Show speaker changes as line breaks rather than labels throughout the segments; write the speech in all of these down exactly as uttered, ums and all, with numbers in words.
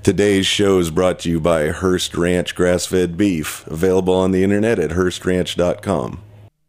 Today's show is brought to you by Hearst Ranch Grass-Fed Beef, available on the internet at hearst ranch dot com.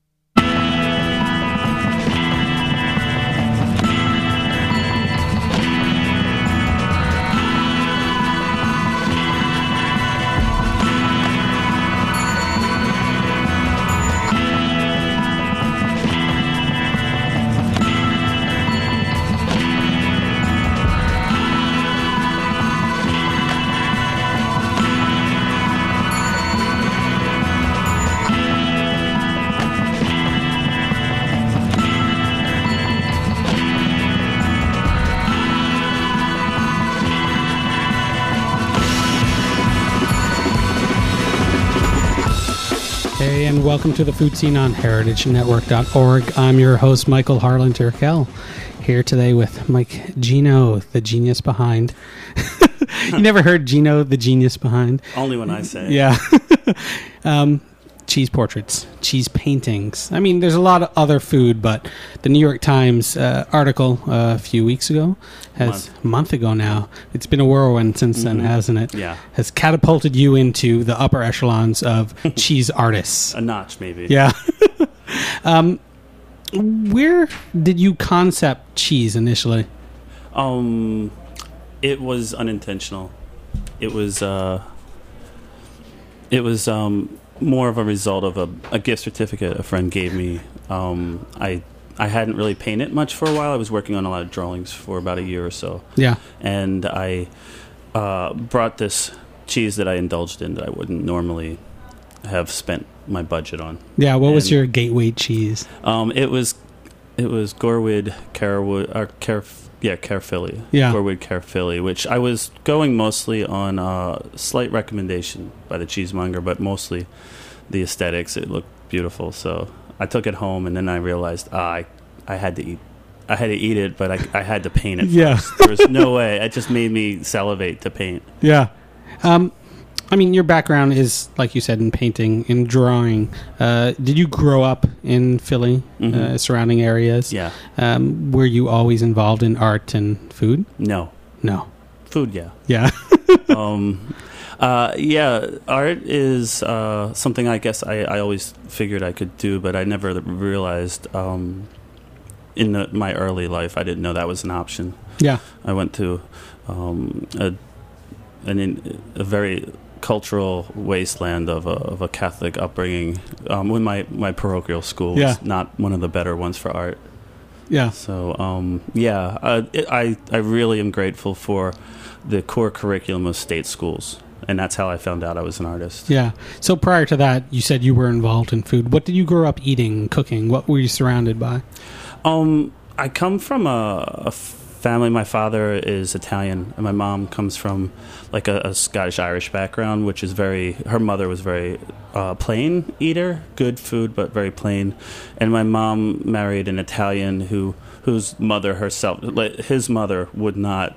Welcome to the Food Scene on heritage network dot org. I'm your host, Michael Harlan Turkel, here today with Mike Gino, the genius behind. You never heard Gino, the genius behind?
Only when I say it.
Yeah. um, cheese portraits, cheese paintings. I mean, there's a lot of other food, but the New York Times uh, article uh, a few weeks ago, has month. a month ago now, it's been a whirlwind since mm-hmm. then, hasn't it?
Yeah.
Has catapulted you into the upper echelons of cheese artists.
A notch, maybe.
Yeah. um, where did you concept cheese initially?
Um, it was unintentional. It was, uh, it was, um, more of a result of a, a gift certificate a friend gave me. Um, I I hadn't really painted much for a while. I was working on a lot of drawings for about a year or so.
Yeah.
And I uh, brought this cheese that I indulged in that I wouldn't normally have spent my budget on.
Yeah. What
and,
was your gateway cheese?
Um, it was it was Gorewood Carewood or Care yeah Caerphilly.
Yeah.
Gorewood Caerphilly, which I was going mostly on uh, slight recommendation by the cheesemonger, but mostly the aesthetics. It looked beautiful, so I took it home, and then I realized ah, I I had to eat. I had to eat it, but I, I had to paint it first.
Yeah.
There was no way. It just made me salivate to paint.
Yeah. Um, I mean, your background is, like you said, in painting, in drawing. Uh, did you grow up in Philly, mm-hmm. uh, surrounding areas?
Yeah.
Um, were you always involved in art and food?
No.
No.
Food, yeah.
Yeah.
um, uh, yeah, art is uh, something I guess I, I always figured I could do, but I never realized um, in the, my early life I didn't know that was an option.
Yeah.
I went to um, a, an in, a very cultural wasteland of a, of a Catholic upbringing um, when my, my parochial school was
yeah.
not one of the better ones for art.
Yeah.
So, um, yeah, uh, it, I, I really am grateful for the core curriculum of state schools. And that's how I found out I was an artist.
Yeah. So prior to that, you said you were involved in food. What did you grow up eating, cooking? What were you surrounded by?
Um, I come from a, a family. My father is Italian, and my mom comes from like a, a Scottish-Irish background, which is very, her mother was very uh, plain eater, good food, but very plain. And my mom married an Italian who whose mother herself, like, his mother would not,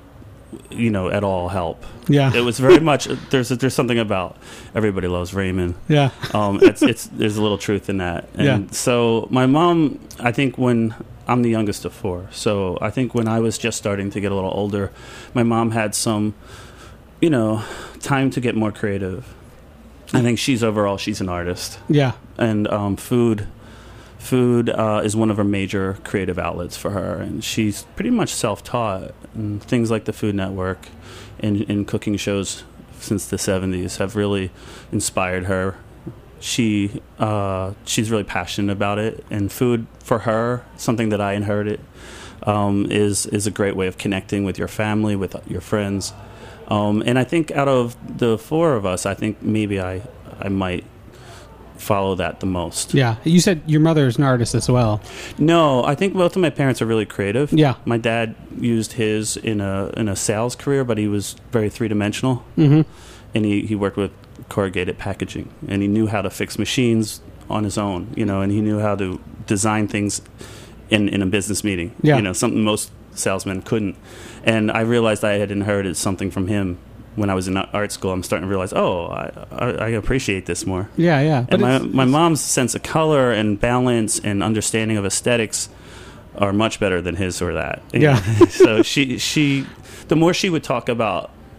you know, at all help.
Yeah.
It was very much, there's there's something about everybody loves Raymond.
Yeah.
um, it's, it's, there's a little truth in that. And
yeah.
so my mom, I think when, I'm the youngest of four, so I think when I was just starting to get a little older, my mom had some, you know, time to get more creative. I think she's overall, she's an artist.
Yeah.
And um, food... Food uh, is one of her major creative outlets for her, and she's pretty much self-taught. And things like the Food Network and, and cooking shows since the seventies have really inspired her. She uh, she's really passionate about it, and food for her, something that I inherited, um, is is a great way of connecting with your family, with your friends. Um, and I think out of the four of us, I think maybe I I might follow that the most.
Yeah. You said your mother is an artist as well.
No, I think both of my parents are really creative.
Yeah.
My dad used his in a in a sales career, but he was very three-dimensional.
Mm-hmm.
And he, he worked with corrugated packaging, and he knew how to fix machines on his own, you know, and he knew how to design things in, in a business meeting,
yeah.
you know, something most salesmen couldn't. And I realized I had inherited something from him. When I was in art school, I'm starting to realize, oh, I, I, I appreciate this more.
Yeah, yeah.
But and my, my mom's sense of color and balance and understanding of aesthetics are much better than his or that.
Yeah.
So she, she, the more she would talk about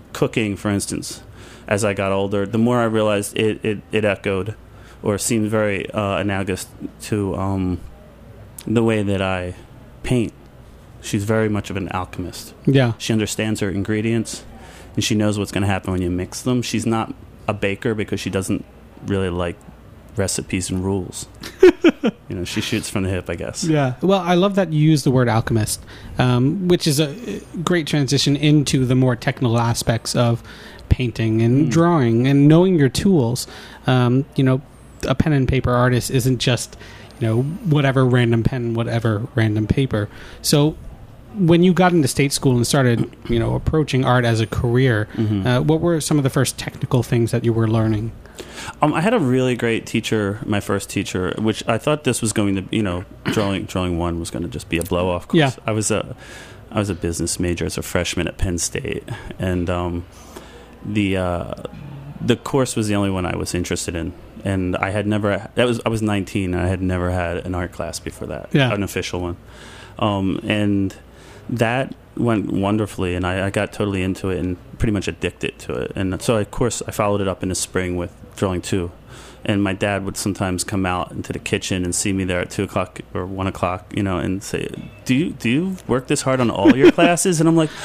cooking, for instance, as I got older, the more I realized it, it, it echoed or seemed very uh, analogous to um, the way that I paint. She's very much of an alchemist.
Yeah.
She understands her ingredients, and she knows what's going to happen when you mix them. She's not a baker because she doesn't really like recipes and rules. You know, she shoots from the hip, I guess.
Yeah. Well, I love that you use the word alchemist, um, which is a great transition into the more technical aspects of painting and mm. drawing and knowing your tools. Um, you know, a pen and paper artist isn't just, you know, whatever random pen, whatever random paper. So when you got into state school and started, you know, approaching art as a career, mm-hmm. uh, what were some of the first technical things that you were learning?
Um, I had a really great teacher, my first teacher, which I thought this was going to, you know, drawing drawing one was going to just be a blow off course.
Yeah.
I was a I was a business major as a freshman at Penn State, and um, the uh, the course was the only one I was interested in, and I had never that was I was nineteen and I had never had an art class before that,
yeah.
an official one, um, and that went wonderfully, and I, I got totally into it and pretty much addicted to it. And so, of course, I followed it up in the spring with drawing two. And my dad would sometimes come out into the kitchen and see me there at two o'clock or one o'clock, you know, and say, "Do you do you work this hard on all your classes?" And I'm like,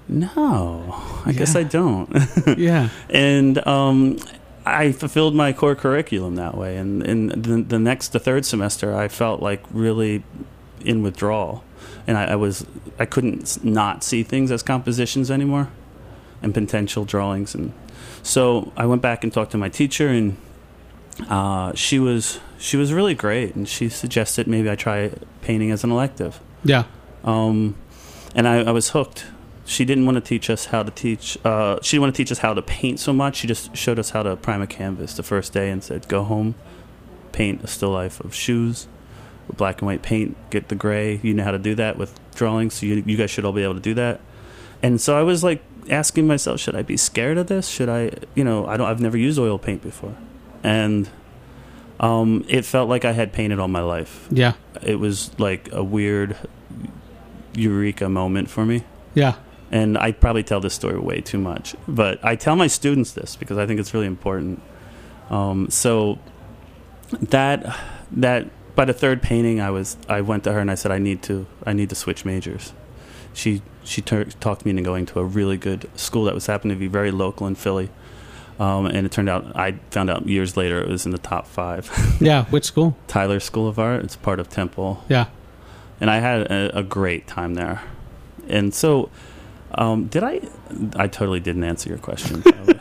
"No, I yeah. guess I don't."
Yeah.
And um, I fulfilled my core curriculum that way. And in the, the next, the third semester, I felt like really in withdrawal. And I, I was, I couldn't not see things as compositions anymore and potential drawings. And so I went back and talked to my teacher, and uh, she was, she was really great. And she suggested maybe I try painting as an elective.
Yeah.
Um, and I, I was hooked. She didn't want to teach us how to teach, uh, she didn't want to teach us how to paint so much. She just showed us how to prime a canvas the first day and said, go home, paint a still life of shoes. Black and white paint, get the gray. You know how to do that with drawings, so you, you guys should all be able to do that. And so I was like asking myself, should I be scared of this? Should I, you know, I don't. I've never used oil paint before, and um, it felt like I had painted all my life.
Yeah,
it was like a weird eureka moment for me.
Yeah,
and I probably tell this story way too much, but I tell my students this because I think it's really important. Um, so that that. By the third painting, I was I went to her and I said I need to I need to switch majors. She she ter- talked me into going to a really good school that was happening to be very local in Philly, um, and it turned out I found out years later it was in the top five.
Yeah, which school?
Tyler School of Art. It's part of Temple.
Yeah,
and I had a, a great time there. And so, um, did I? I totally didn't answer your question,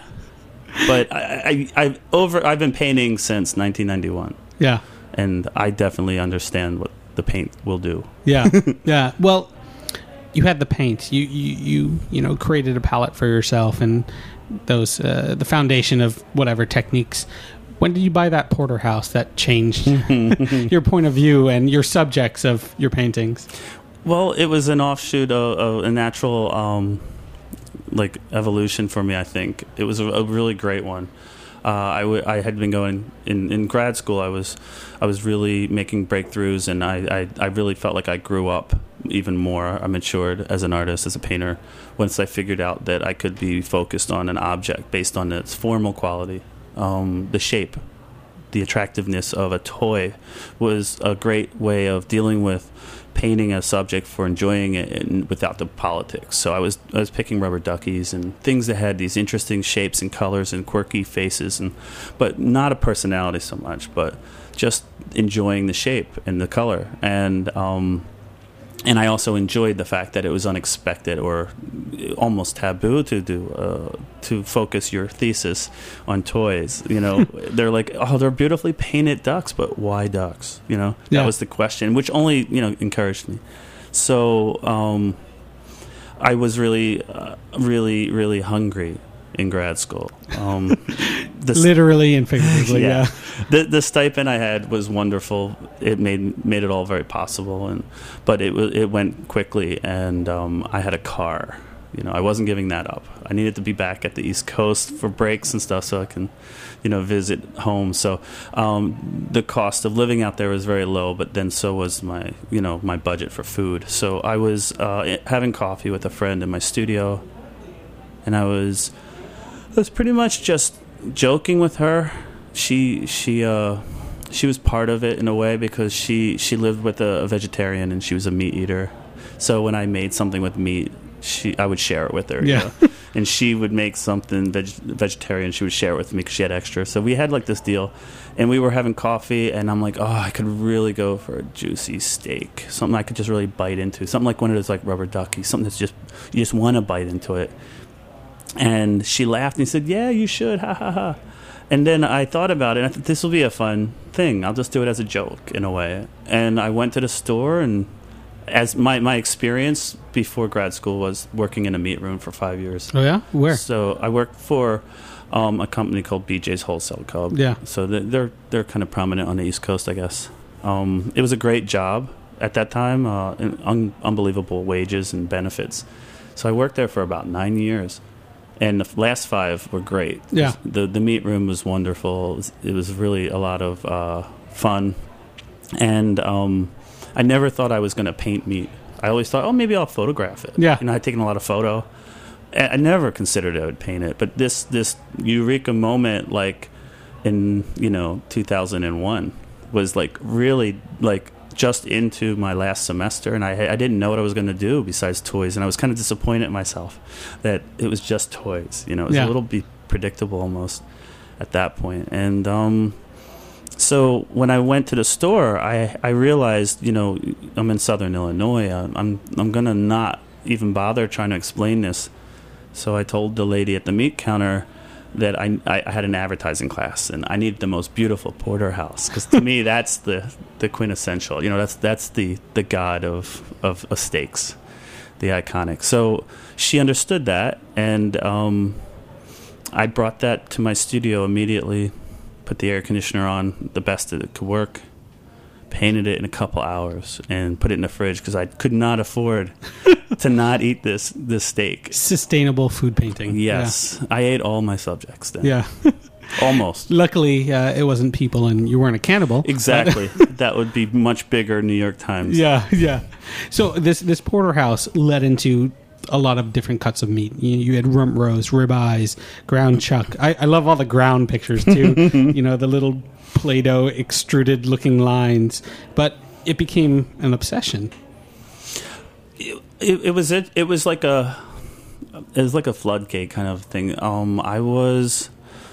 but I, I I've over I've been painting since nineteen ninety-one.
Yeah.
And I definitely understand what the paint will do.
Yeah, yeah. Well, you had the paint. You, you, you, you know, created a palette for yourself and those uh, the foundation of whatever techniques. When did you buy that porterhouse that changed your point of view and your subjects of your paintings?
Well, it was an offshoot of, of a natural, um, like evolution for me. I think it was a, a really great one. Uh, I, w- I had been going in, in grad school. I was I was really making breakthroughs, and I, I, I really felt like I grew up even more. I matured as an artist, as a painter, once I figured out that I could be focused on an object based on its formal quality, um, the shape, the attractiveness of a toy was a great way of dealing with painting a subject for enjoying it and without the politics. So I was I was picking rubber duckies and things that had these interesting shapes and colors and quirky faces, and but not a personality so much, but just enjoying the shape and the color. And um, and I also enjoyed the fact that it was unexpected or almost taboo to do uh, to focus your thesis on toys. You know, they're like, oh, they're beautifully painted ducks, but why ducks? You know, that
yeah.
was the question, which only you know encouraged me. So um, I was really, uh, really, really hungry in grad school. Um,
the Literally and figuratively, yeah.
yeah. The the stipend I had was wonderful. It made made it all very possible, and but it it went quickly, and um, I had a car. You know, I wasn't giving that up. I needed to be back at the East Coast for breaks and stuff, so I can, you know, visit home. So um, the cost of living out there was very low, but then so was my, you know, my budget for food. So I was uh, having coffee with a friend in my studio, and I was I was pretty much just joking with her. She she uh, she was part of it in a way because she, she lived with a, a vegetarian and she was a meat eater. So when I made something with meat, she I would share it with her.
Yeah.
You know? And she would make something veg- vegetarian. She would share it with me because she had extra. So we had like this deal, and we were having coffee. And I'm like, oh, I could really go for a juicy steak, something I could just really bite into, something like one of those like rubber ducky, something that's just you just want to bite into it. And she laughed and said, "Yeah, you should, ha ha ha." And then I thought about it, and I thought this will be a fun thing. I'll just do it as a joke in a way. And I went to the store and. As my, my experience before grad school was working in a meat room for five years.
Oh, yeah? Where?
So I worked for um, a company called B J's Wholesale Club.
Yeah.
So they're they're kind of prominent on the East Coast, I guess. Um, it was a great job at that time, uh, and un- unbelievable wages and benefits. So I worked there for about nine years. And the last five were great.
Yeah.
The, the meat room was wonderful. It was, it was really a lot of uh, fun. And... Um, I never thought I was going to paint meat. I always thought, oh, maybe I'll photograph it.
Yeah.
You know, I'd taken a lot of photo. I never considered I would paint it. But this this eureka moment, like in, you know, two thousand one, was like really like just into my last semester. And I, I didn't know what I was going to do besides toys. And I was kind of disappointed in myself that it was just toys. You know, it was
yeah.
a little bit predictable almost at that point. And, um... So when I went to the store, I, I realized, you know, I'm in Southern Illinois. I'm I'm gonna not even bother trying to explain this. So I told the lady at the meat counter that I I had an advertising class and I needed the most beautiful porterhouse because to me that's the, the quintessential. You know, that's that's the, the god of, of of steaks, the iconic. So she understood that, and um, I brought that to my studio immediately. Put the air conditioner on, the best that it could work, painted it in a couple hours, and put it in the fridge because I could not afford to not eat this this steak.
Sustainable food painting.
Yes. Yeah. I ate all my subjects then.
Yeah.
Almost.
Luckily, uh, it wasn't people and you weren't a cannibal.
Exactly. That would be much bigger New York Times.
Yeah, yeah. So this, this porterhouse led into... a lot of different cuts of meat. You, you had rump roast, ribeyes, ground chuck. I, I love all the ground pictures too. You know, the little Play-Doh extruded looking lines. But it became an obsession.
It, it, it was it. It was like a it was like a floodgate kind of thing. Um, I was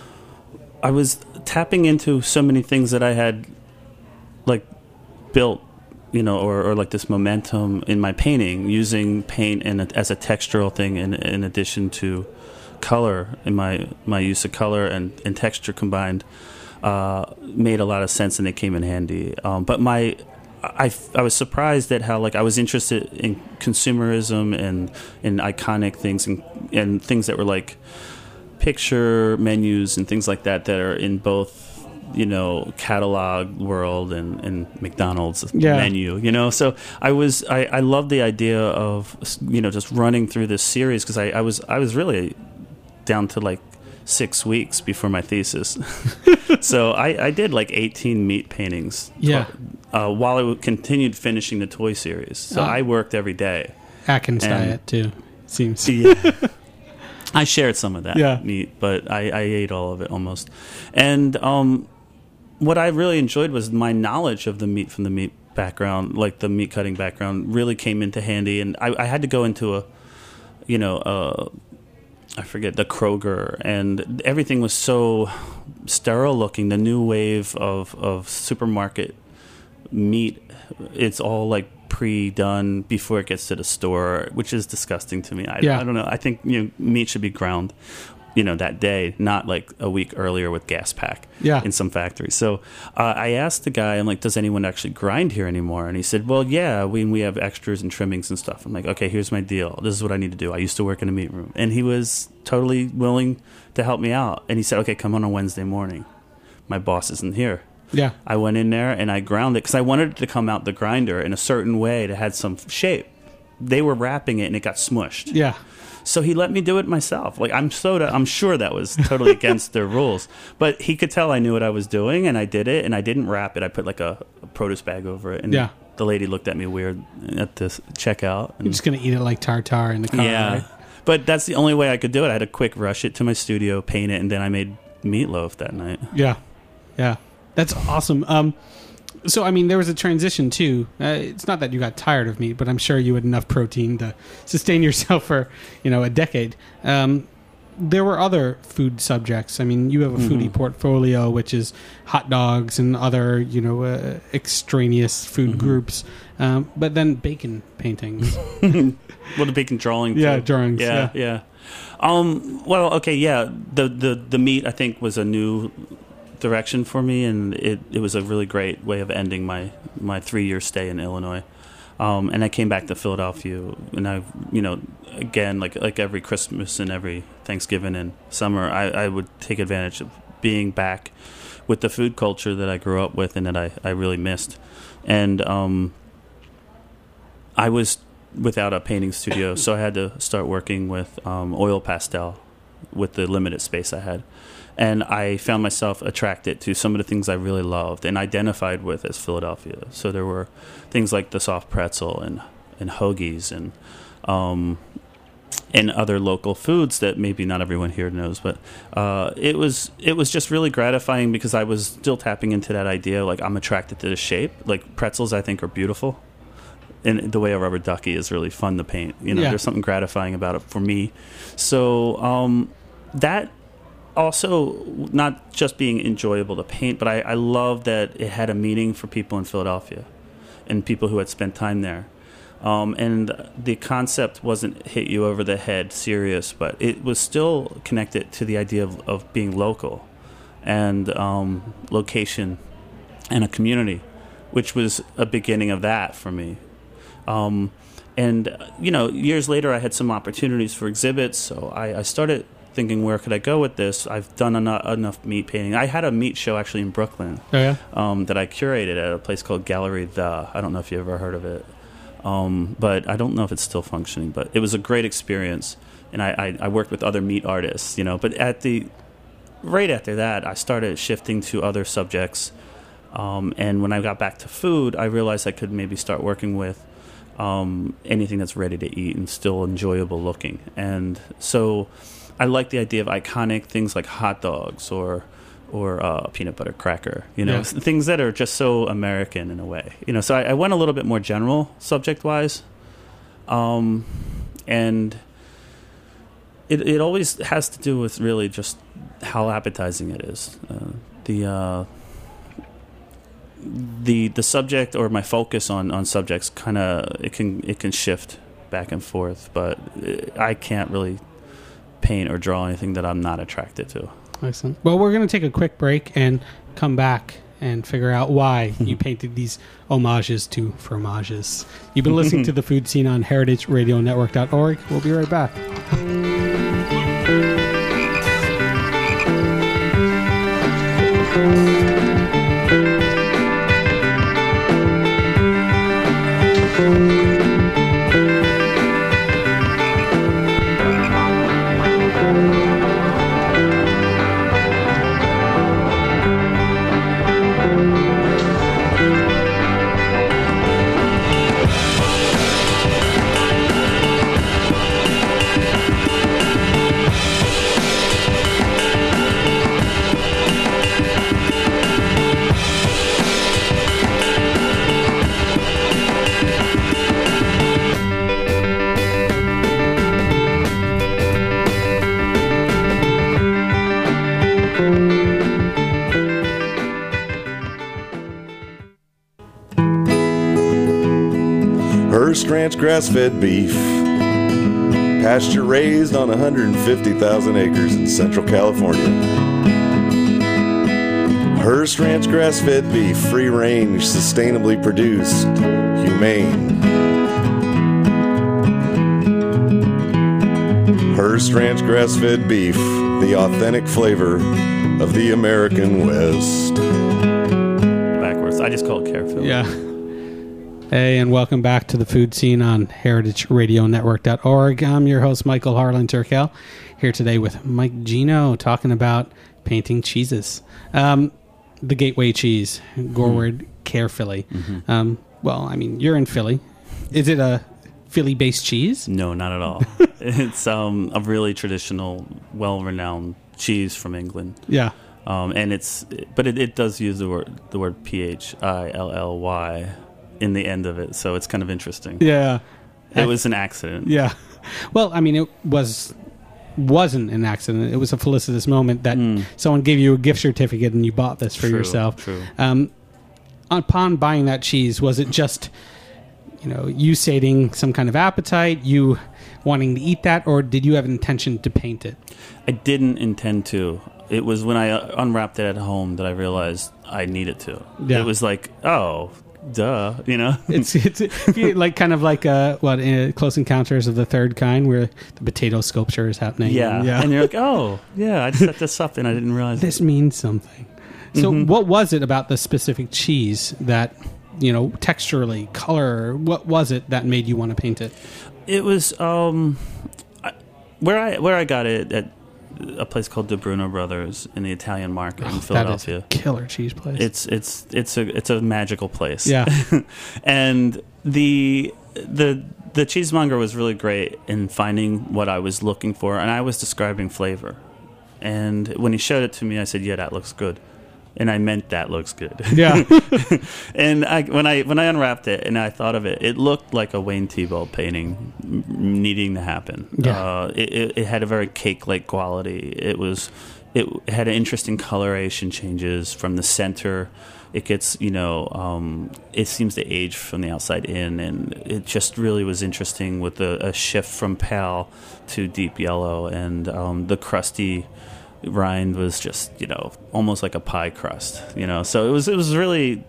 I was tapping into so many things that I had like built. You know, or, or like this momentum in my painting, using paint in a, as a textural thing in, in addition to color, in my, my use of color and, and texture combined, uh, made a lot of sense and it came in handy. Um, but my, I, I was surprised at how like I was interested in consumerism and in iconic things and, and things that were like picture menus and things like that that are in both, you know, catalog world and, and McDonald's
yeah.
menu, you know? So I was, I, I love the idea of, you know, just running through this series because I, I was, I was really down to like six weeks before my thesis. So I, I did like eighteen meat paintings.
Yeah.
Uh, while I continued finishing the toy series. So uh, I worked every day.
Atkins diet too, seems.
Yeah. I shared some of that
yeah.
meat, but I, I ate all of it almost. And, um, what I really enjoyed was my knowledge of the meat from the meat background, like the meat cutting background, really came into handy. And I, I had to go into a, you know, uh, I forget, the Kroger, and everything was so sterile looking. The new wave of, of supermarket meat, it's all like pre-done before it gets to the store, which is disgusting to me. I,
yeah.
I don't know. I think you know, meat should be ground, you know, that day, not like a week earlier with gas pack
yeah.
in some factories. So uh, I asked the guy, I'm like, does anyone actually grind here anymore? And he said, well, yeah, we we have extras and trimmings and stuff. I'm like, okay, here's my deal. This is what I need to do. I used to work in a meat room. And he was totally willing to help me out. And he said, okay, come on a Wednesday morning. My boss isn't here.
Yeah.
I went in there and I ground it because I wanted it to come out the grinder in a certain way that had some shape. They were wrapping it and it got smushed.
Yeah.
So he let me do it myself. Like I'm so I'm sure that was totally against their rules, but he could tell I knew what I was doing, and I did it. And I didn't wrap it. I put like a, a produce bag over it. And
yeah.
the lady looked at me weird at this checkout. And
you're just gonna eat it like tartare in the car.
Yeah.
Right?
But that's the only way I could do it. I had to quick rush it to my studio, paint it, and then I made meatloaf that night.
Yeah, yeah, that's awesome. Um, so I mean, there was a transition too. Uh, it's not that you got tired of meat, but I'm sure you had enough protein to sustain yourself for you know a decade. Um, there were other food subjects. I mean, you have a foodie mm-hmm. portfolio, which is hot dogs and other, you know, uh, extraneous food mm-hmm. groups. Um, but then bacon paintings.
Well, the bacon drawing.
Yeah,
too.
drawings.
Yeah, yeah. yeah. Um, well, okay, yeah. The, the the meat, I think, was a new direction for me, and it, it was a really great way of ending my, my three-year stay in Illinois. Um, and I came back to Philadelphia, and I, you know, again, like like every Christmas and every Thanksgiving and summer, I, I would take advantage of being back with the food culture that I grew up with and that I, I really missed. And um, I was without a painting studio, so I had to start working with um, oil pastel with the limited space I had. And I found myself attracted to some of the things I really loved and identified with as Philadelphia. So there were things like the soft pretzel and, and hoagies and um, and other local foods that maybe not everyone here knows. But uh, it was it was just really gratifying because I was still tapping into that idea. Like, I'm attracted to the shape. Like, pretzels, I think, are beautiful. And the way a rubber ducky is really fun to paint. You know, yeah. There's something gratifying about it for me. So um, that... Also, not just being enjoyable to paint, but I, I love that it had a meaning for people in Philadelphia and people who had spent time there. Um, and the concept wasn't hit you over the head serious, but it was still connected to the idea of, of being local and um, location and a community, which was a beginning of that for me. Um, and, you know, years later I had some opportunities for exhibits, so I, I started... thinking, where could I go with this? I've done enough, enough meat painting. I had a meat show actually in Brooklyn.
Oh, yeah?
Um, that I curated at a place called Gallery The. I don't know if you ever heard of it. Um, but I don't know if it's still functioning. But it was a great experience. And I, I, I worked with other meat artists, you know. But at the right after that, I started shifting to other subjects. Um, and when I got back to food, I realized I could maybe start working with um, anything that's ready to eat and still enjoyable looking. And so... I like the idea of iconic things like hot dogs or or uh, peanut butter cracker, you know, yeah. things that are just so American in a way. You know, so I, I went a little bit more general subject-wise, um, and it it always has to do with really just how appetizing it is. Uh, the uh, the the subject or my focus on, on subjects kind of it can it can shift back and forth, but I can't really paint or draw anything that I'm not attracted to.
Excellent. Well, we're going to take a quick break and come back and figure out why you painted these homages to fromages. You've been listening to The Food Scene on heritage radio network dot org. We'll be right back.
Hearst Ranch grass-fed beef, pasture raised on one hundred fifty thousand acres in Central California. Hearst Ranch grass-fed beef, free range, sustainably produced, humane. Hearst Ranch grass-fed beef, the authentic flavor of the American West.
Backwards, I just call it Careful.
Yeah. Hey, and welcome back to The Food Scene on heritage radio network dot org. I'm your host, Michael Harlan Turkel, here today with Mike Gino, talking about painting cheeses. Um, the Gateway cheese, Goreward mm-hmm. Care Philly. Mm-hmm. Um, well, I mean, you're in Philly. Is it a Philly-based cheese?
No, not at all. It's um, a really traditional, well-renowned cheese from England.
Yeah.
Um, and it's, but it, it does use the word the word P H I L L Y in the end of it, so it's kind of interesting.
Yeah.
It was an accident.
Yeah. Well, I mean, it was wasn't an accident. It was a felicitous moment that mm. someone gave you a gift certificate and you bought this for
true,
yourself.
True.
Um, upon buying that cheese, was it just, you know, you sating some kind of appetite, you wanting to eat that, or did you have an intention to paint it?
I didn't intend to. It was when I unwrapped it at home that I realized I needed to. Yeah. It was like, oh, duh, you know?
it's it's like kind of like uh, what uh, Close Encounters of the Third Kind, where the potato sculpture is happening.
Yeah,
and, yeah.
and you're like, oh, yeah, I set this up and I didn't realize
this
it.
means something. So,
Mm-hmm.
what was it about the specific cheese that, you know, texturally, color? What was it that made you want to paint it?
It was um, I, where I where I got it at a place called De Bruno Brothers in the Italian market
oh,
in Philadelphia.
That is a killer cheese place.
It's it's it's a it's a magical place.
Yeah,
and the the the cheesemonger was really great in finding what I was looking for, and I was describing flavor. And when he showed it to me, I said, "Yeah, that looks good." And I meant that looks good.
Yeah.
And I, when I when I unwrapped it and I thought of it, it looked like a Wayne Thiebaud painting m- needing to happen.
Yeah.
Uh, it, it, it had a very cake-like quality. It was it had an interesting coloration changes from the center. It gets, you know, um, it seems to age from the outside in, and it just really was interesting with a, a shift from pale to deep yellow, and um, the crusty rind was just, you know, almost like a pie crust, you know. So it was it was really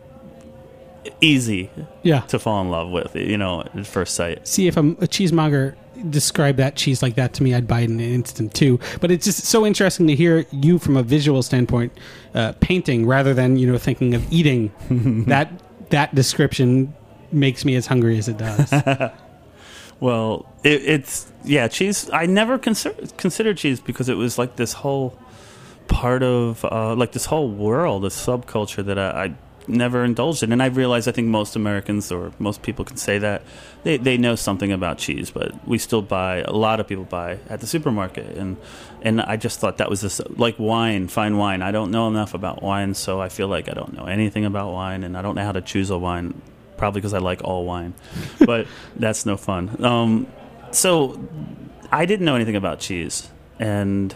easy,
yeah,
to fall in love with, you know, at first sight.
See, if a, a cheesemonger described that cheese like that to me, I'd buy it in an instant too. But it's just so interesting to hear you from a visual standpoint, uh, painting rather than, you know, thinking of eating. that that description makes me as hungry as it does.
Well, it, it's, yeah, cheese. I never consider, considered cheese because it was like this whole part of, uh, like this whole world, a subculture that I, I never indulged in. And I realize I think most Americans or most people can say that. They, they know something about cheese, but we still buy, a lot of people buy at the supermarket. And, and I just thought that was this, like wine, fine wine. I don't know enough about wine, so I feel like I don't know anything about wine, and I don't know how to choose a wine. Probably because I like all wine, but that's no fun. Um, so I didn't know anything about cheese, and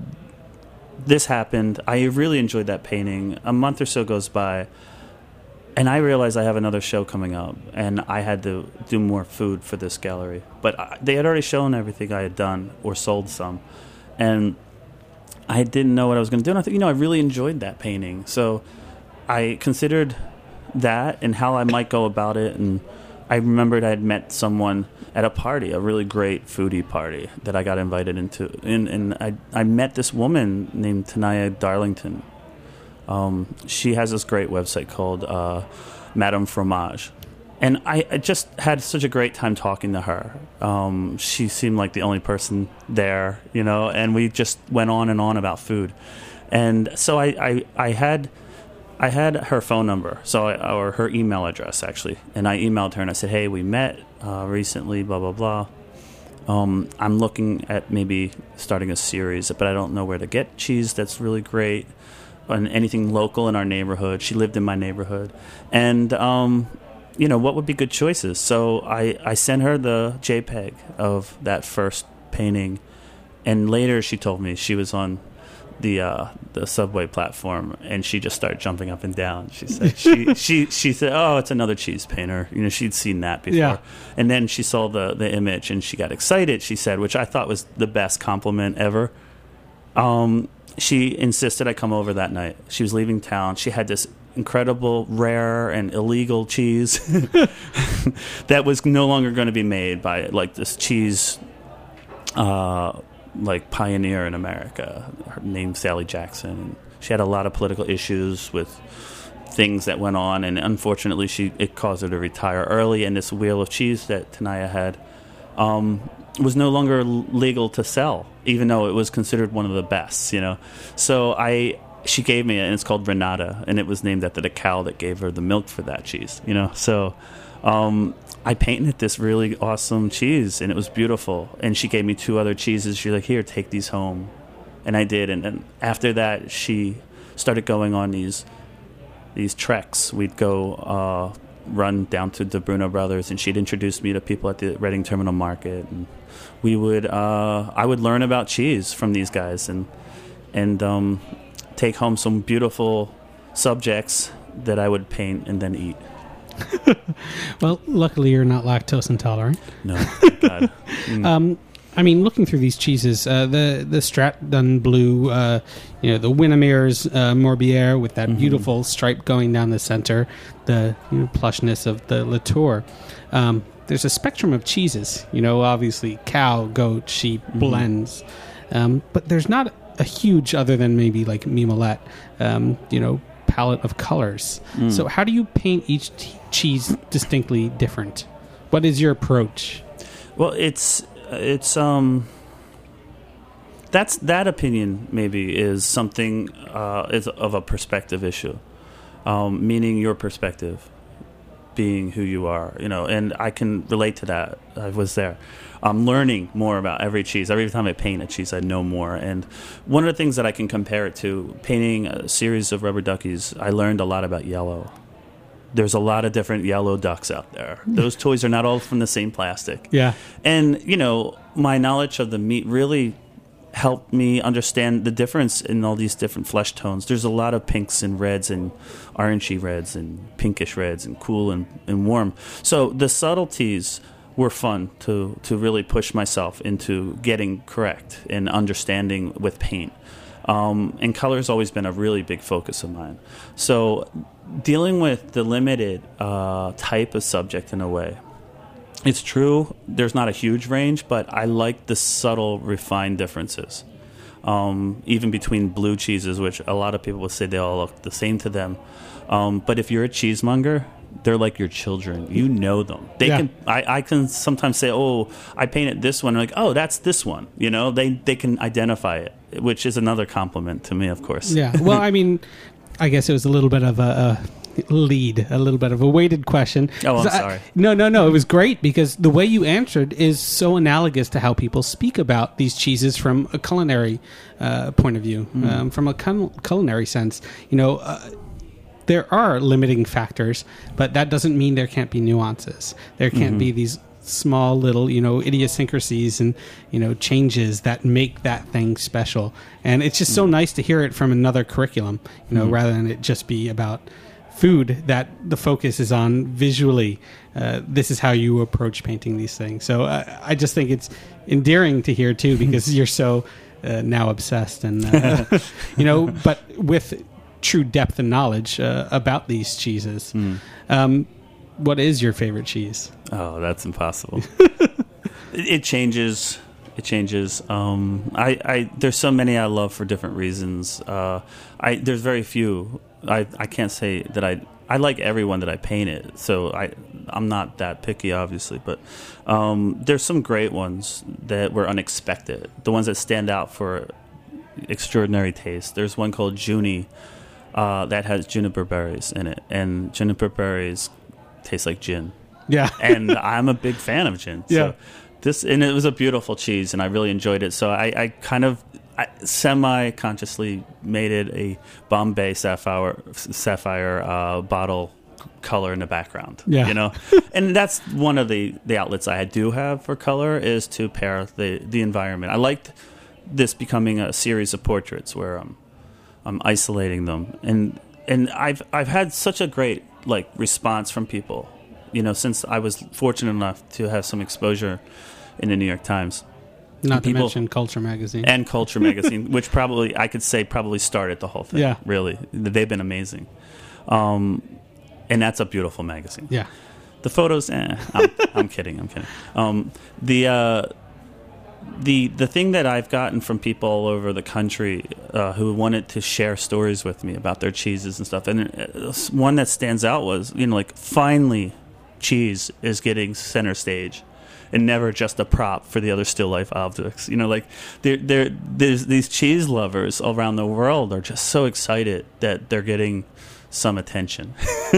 this happened. I really enjoyed that painting. A month or so goes by, and I realized I have another show coming up, and I had to do more food for this gallery. But I, they had already shown everything I had done or sold some, and I didn't know what I was going to do. And I thought, you know, I really enjoyed that painting, so I considered that and how I might go about it. And I remembered I had met someone at a party, a really great foodie party that I got invited into, and, and I I met this woman named Tanaya Darlington. Um, she has this great website called uh, Madame Fromage, and I, I just had such a great time talking to her. Um, she seemed like the only person there, you know, and we just went on and on about food. And so I, I, I had I had her phone number, so I, or her email address actually, and I emailed her and I said, "Hey, we met uh, recently, blah blah blah. Um, I'm looking at maybe starting a series, but I don't know where to get cheese that's really great, and anything local in our neighborhood." She lived in my neighborhood, and um, you know, what would be good choices? So I I sent her the JPEG of that first painting, and later she told me she was on the uh, the subway platform, and she just started jumping up and down. She said she she she said, "Oh, it's another cheese painter." You know, she'd seen that before.
Yeah.
And then she saw the the image and she got excited. She said, which I thought was the best compliment ever. Um, she insisted I come over that night. She was leaving town. She had this incredible, rare, and illegal cheese that was no longer going to be made by like this cheese. Uh, like pioneer in America. Her name's Sally Jackson. She had a lot of political issues with things that went on, and unfortunately she it caused her to retire early, and this wheel of cheese that Tanaya had um, was no longer legal to sell, even though it was considered one of the best, you know. So I she gave me it, and it's called Renata, and it was named after the cow that gave her the milk for that cheese, you know. So um, I painted this really awesome cheese, and it was beautiful. And she gave me two other cheeses. She's like, here, take these home. And I did. And then after that, she started going on these these treks. We'd go uh, run down to the Bruno Brothers, and she'd introduce me to people at the Reading Terminal Market. And we would, uh, I would learn about cheese from these guys and and um, take home some beautiful subjects that I would paint and then eat.
Well, luckily you're not lactose intolerant.
No, thank God. Mm.
Um, I mean, looking through these cheeses, uh, the the Stratton Blue, uh, you know, the Winnemere's uh, Morbier with that mm-hmm. beautiful stripe going down the center, the you know, plushness of the Latour. Um, there's a spectrum of cheeses. You know, obviously cow, goat, sheep, mm-hmm. blends, um, but there's not a huge, other than maybe like Mimolette, um, you know, palette of colors. Mm. So how do you paint each t- cheese distinctly different? What is your approach?
Well, it's it's um that's that opinion maybe is something uh, is of a perspective issue, um, meaning your perspective being who you are, you know, and I can relate to that. I was there. I'm learning more about every cheese. Every time I paint a cheese, I know more. And one of the things that I can compare it to, painting a series of rubber duckies, I learned a lot about yellow. There's a lot of different yellow ducks out there. Those toys are not all from the same plastic.
Yeah.
And, you know, my knowledge of the meat really helped me understand the difference in all these different flesh tones. There's a lot of pinks and reds and orangey reds and pinkish reds and cool and, and warm. So the subtleties were fun to, to really push myself into getting correct and understanding with paint. Um, and color has always been a really big focus of mine. So dealing with the limited uh, type of subject in a way, it's true, there's not a huge range, but I like the subtle, refined differences. Um, even between blue cheeses, which a lot of people would say they all look the same to them. Um, but if you're a cheesemonger, they're like your children. You know them. They yeah. can. I, I can sometimes say, "Oh, I painted this one." I'm like, "Oh, that's this one." You know, they they can identify it, which is another compliment to me, of course.
Yeah. Well, I mean, I guess it was a little bit of a, a lead, a little bit of a weighted question.
Oh, I'm sorry.
I, no, no, no. It was great because the way you answered is so analogous to how people speak about these cheeses from a culinary uh, point of view, mm. um, from a cul- culinary sense. You know. Uh, There are limiting factors, but that doesn't mean there can't be nuances. There can't mm-hmm. be these small little, you know, idiosyncrasies and, you know, changes that make that thing special. And it's just mm-hmm. so nice to hear it from another curriculum, you know, mm-hmm. rather than it just be about food, that the focus is on visually. Uh, this is how you approach painting these things. So uh, I just think it's endearing to hear, too, because you're so uh, now obsessed. And, uh, you know, but with true depth and knowledge uh, about these cheeses. Mm. Um, what is your favorite cheese?
Oh, that's impossible. it, it changes. It changes. Um, I, I there's so many I love for different reasons. Uh, I there's very few. I, I can't say that I I like everyone that I painted. So I I'm not that picky, obviously, but um, there's some great ones that were unexpected. The ones that stand out for extraordinary taste. There's one called Junie. Uh, that has juniper berries in it, and juniper berries taste like gin.
Yeah,
and I'm a big fan of gin.
Yeah,
so this and it was a beautiful cheese, and I really enjoyed it. So I, I kind of I semi-consciously made it a Bombay sapphire sapphire uh, bottle color in the background.
Yeah,
you know, and that's one of the, the outlets I do have for color is to pair the the environment. I liked this becoming a series of portraits where um. I'm isolating them, and and I've I've had such a great like response from people, you know, since I was fortunate enough to have some exposure in the New York Times.
Not to mention Culture Magazine
and Culture Magazine, which probably I could say probably started the whole thing.
Yeah,
really, they've been amazing, um, and that's a beautiful magazine.
Yeah,
the photos. Eh, I'm, I'm kidding. I'm kidding. Um, the. Uh, The the thing that I've gotten from people all over the country uh, who wanted to share stories with me about their cheeses and stuff, and one that stands out was, you know, like finally cheese is getting center stage and never just a prop for the other still life objects. You know, like they're, they're, there's these cheese lovers around the world are just so excited that they're getting some attention.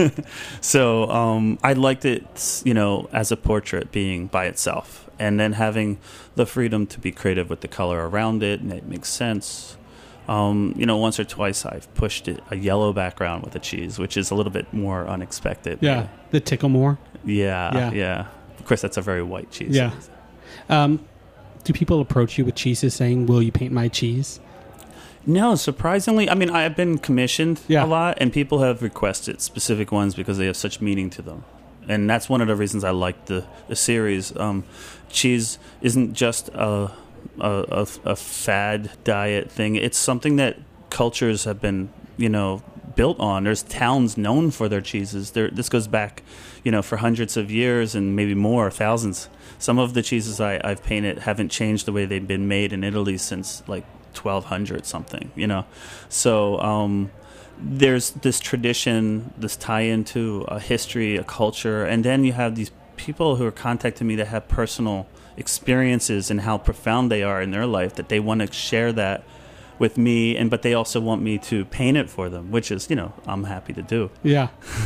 So um, I liked it, you know, as a portrait being by itself, and then having the freedom to be creative with the color around it, and it makes sense. Um, you know, once or twice I've pushed it, a yellow background with a cheese, which is a little bit more unexpected.
Yeah, the Ticklemore.
Yeah,
Yeah.
yeah. Of course, that's a very white cheese.
Yeah. Um, do people approach you with cheeses saying, will you paint my cheese?
No, surprisingly. I mean, I've been commissioned
Yeah.
a lot, and people have requested specific ones because they have such meaning to them. And that's one of the reasons I like the, the series. Um, cheese isn't just a, a, a, a fad diet thing. It's something that cultures have been, you know, built on. There's towns known for their cheeses. There, this goes back, you know, for hundreds of years and maybe more, thousands. Some of the cheeses I, I've painted haven't changed the way they've been made in Italy since, like, twelve hundred something, you know. So um, there's this tradition, this tie-in to a history, a culture, and then you have these people who are contacting me that have personal experiences and how profound they are in their life, that they want to share that with me, and but they also want me to paint it for them, which is, you know, I'm happy to do.
Yeah.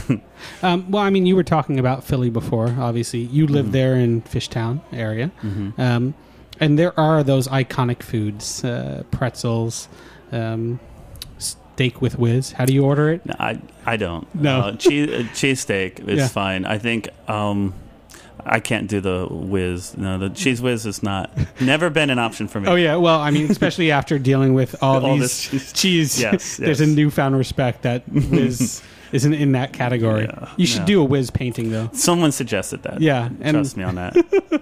um, well, I mean, you were talking about Philly before. Obviously, you live
Mhm.
there in Fishtown area.
Mm-hmm.
Um, and there are those iconic foods, uh, pretzels, um, steak with whiz. How do you order it?
No, I I don't.
No.
Uh, cheese uh, cheesesteak is
Yeah.
fine. I think um, I can't do the whiz. No, the cheese whiz is not never been an option for me.
Oh, yeah. Well, I mean, especially after dealing with all,
All
these
this cheese.
cheese,
Yes,
there's a
yes.
newfound respect that whiz isn't in that category.
Yeah,
you should
yeah.
do a whiz painting, though.
Someone suggested that.
Yeah, and
Trust me on that.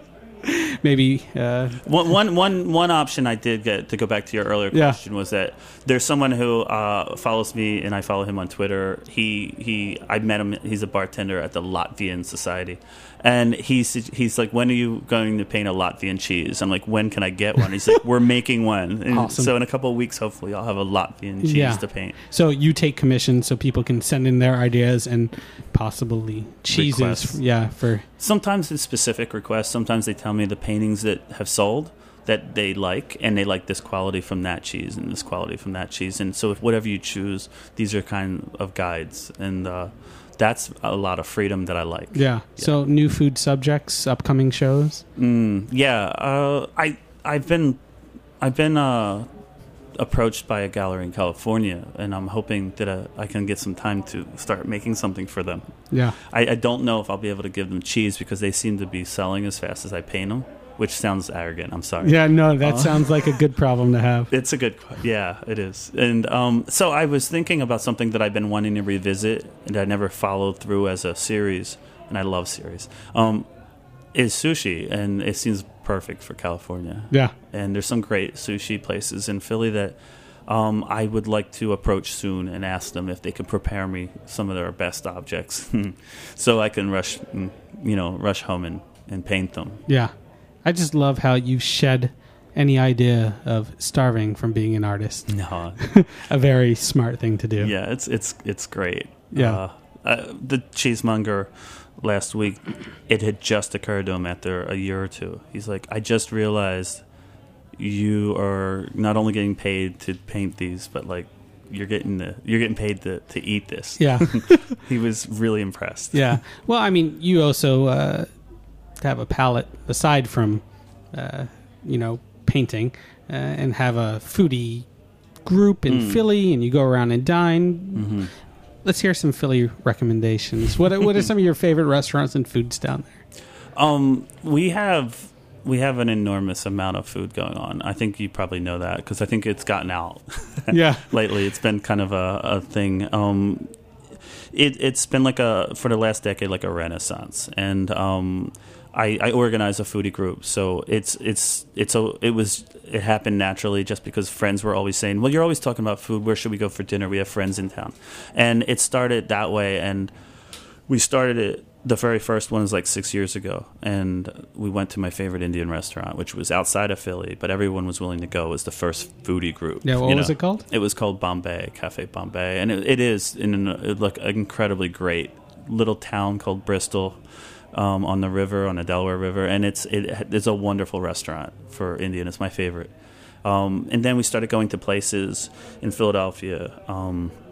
maybe... Uh,
One, one, one, one option I did get, to go back to your earlier
Yeah.
question, was that there's someone who uh, follows me, and I follow him on Twitter. He, he, I met him. He's a bartender at the Latvian Society, and he's he's like, when are you going to paint a Latvian cheese? I'm like, when can I get one? He's like, we're making one. And
Awesome.
So in a couple of weeks, hopefully, I'll have a Latvian cheese
Yeah.
to paint.
so you take commissions so people can send in their ideas and possibly cheeses.
Requests.
Yeah, for...
Sometimes it's specific requests. Sometimes they tell me the paintings that have sold that they like, and they like this quality from that cheese and this quality from that cheese. And so if whatever you choose, these are kind of guides. And uh, that's a lot of freedom that I like.
Yeah. So new food subjects, upcoming shows.
Mm, yeah. Uh, I, I've been, I've been uh, approached by a gallery in California, and I'm hoping that uh, I can get some time to start making something for them.
Yeah.
I, I don't know if I'll be able to give them cheese because they seem to be selling as fast as I paint them, which sounds arrogant. I'm sorry.
Yeah, no, that
Uh,
sounds like a good problem to have.
It's a good, qu- yeah, it is. And um, so I was thinking about something that I've been wanting to revisit, and I never followed through as a series, and I love series, um, is sushi, and it seems perfect for California.
Yeah.
And there's some great sushi places in Philly that um, I would like to approach soon and ask them if they could prepare me some of their best objects, so I can rush, mm, you know, rush home and, and paint them.
Yeah. I just love how you've shed any idea of starving from being an artist.
No,
A very smart thing to do.
yeah, it's it's it's great.
Yeah.
Uh, uh, the cheesemonger last week, it had just occurred to him after a year or two. He's like, I just realized you are not only getting paid to paint these, but like you're getting the you're getting paid to, to eat this.
Yeah.
He was really impressed.
Yeah. Well, I mean, you also uh, have a palette aside from, uh, you know, painting, uh, and have a foodie group in
Mm.
Philly, and you go around and dine.
hmm
Let's hear some Philly recommendations. What are, what are some of your favorite restaurants and foods down there?
Um, we have we have an enormous amount of food going on. I think you probably know that because I think it's gotten out.
Yeah.
Lately. It's been kind of a, a thing. Um, it, it's been like a, for the last decade, like a renaissance. And um, I, I organize a foodie group. So it's, it's, it's a, it was, it happened naturally just because friends were always saying, well, you're always talking about food. Where should we go for dinner? We have friends in town. And it started that way. And we started it. The very first one was like six years ago, and we went to my favorite Indian restaurant, which was outside of Philly, but everyone was willing to go. It was the first foodie group.
Yeah, what
you
was
know.
it called?
It was called Bombay, Cafe Bombay, and it, it is in an, it look an incredibly great little town called Bristol, um, on the river, on the Delaware River, and it's it, it's a wonderful restaurant for Indian. It's my favorite. Um, and then we started going to places in Philadelphia. Um,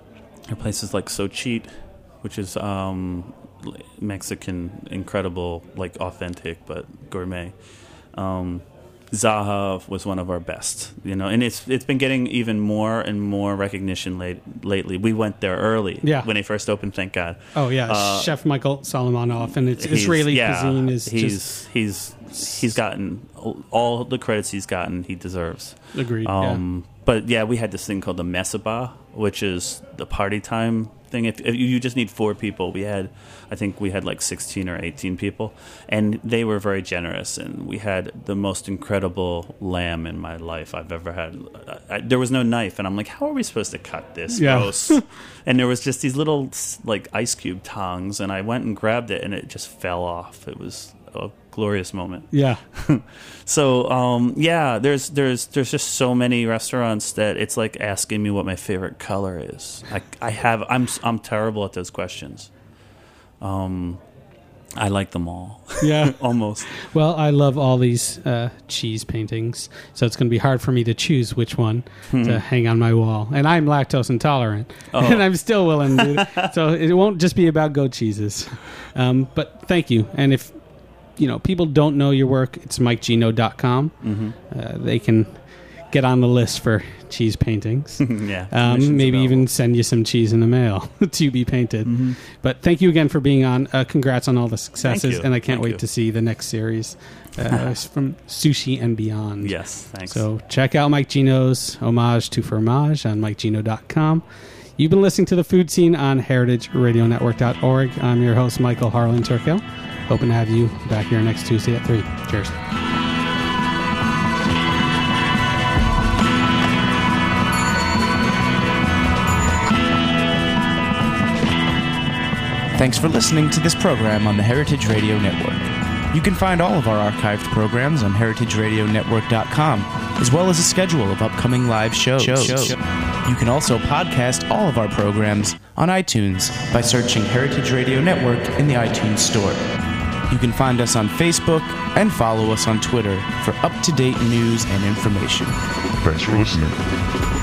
There are places like Xochitl, which is um, Mexican, incredible, like authentic, but gourmet. Um, Zaha was one of our best, you know, and it's it's been getting even more and more recognition late, lately. We went there early
yeah.
when they first opened, thank God.
Oh yeah, uh, Chef Michael Solomonov, and it's Israeli
yeah,
cuisine is
he's
just
he's he's gotten all the credits he's gotten. He deserves.
Agreed.
Um,
yeah.
But yeah, we had this thing called the Mesabah, which is the party time thing. If, if you just need four people, we had, I think we had like sixteen or eighteen people, and they were very generous. And we had the most incredible lamb in my life I've ever had. I, I, there was no knife, and I'm like, how are we supposed to cut this?
Yeah.
Gross. And there was just these little like ice cube tongs, and I went and grabbed it, and it just fell off. It was a glorious moment.
Yeah.
So um, yeah, there's there's there's just so many restaurants that it's like asking me what my favorite color is. I I have I'm I'm terrible at those questions. Um, I like them all.
Yeah.
Almost.
Well, I love all these uh, cheese paintings, so it's going to be hard for me to choose which one hmm. to hang on my wall. And I'm lactose intolerant, oh. and I'm still willing to do that. So it won't just be about goat cheeses. Um, but thank you. And if you know people don't know your work, it's mike gino dot com. Mm-hmm. Uh, they can get on the list for cheese paintings.
yeah,
um, maybe available. Even send you some cheese in the mail to be painted. Mm-hmm. But thank you again for being on. Uh, congrats on all the successes, and I can't
thank
wait
you.
to see the next series uh, from Sushi and Beyond.
Yes, thanks.
So check out Mike Gino's Homage to Fromage on mike gino dot com. You've been listening to The Food Scene on heritage radio network dot org. I'm your host, Michael Harlan Turkel. Hoping to have you back here next Tuesday at three. Cheers.
Thanks for listening to this program on the Heritage Radio Network. You can find all of our archived programs on heritage radio network dot com, as well as a schedule of upcoming live shows. shows. You can also podcast all of our programs on iTunes by searching Heritage Radio Network in the iTunes Store. You can find us on Facebook and follow us on Twitter for up-to-date news and information.
Thanks for listening.